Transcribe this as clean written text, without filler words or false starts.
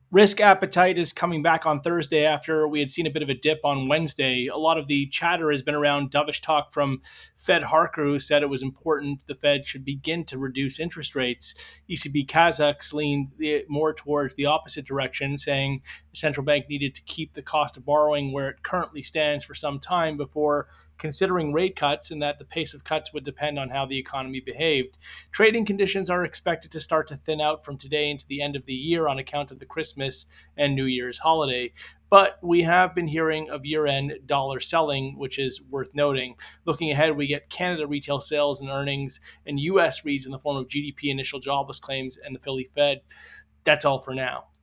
Risk appetite is coming back on Thursday after we had seen a bit of a dip on Wednesday. A lot of the chatter has been around dovish talk from Fed Harker, who said it was important the Fed should begin to reduce interest rates. ECB Kazakhs leaned more towards the opposite direction, saying the central bank needed to keep the cost of borrowing where it currently stands for some time before considering rate cuts, and that the pace of cuts would depend on how the economy behaved. Trading conditions are expected to start to thin out from today into the end of the year on account of the Christmas and New Year's holiday. But we have been hearing of year end dollar selling, which is worth noting. Looking ahead, we get Canada retail sales and earnings, and US reads in the form of GDP, initial jobless claims, and the Philly Fed. That's all for now.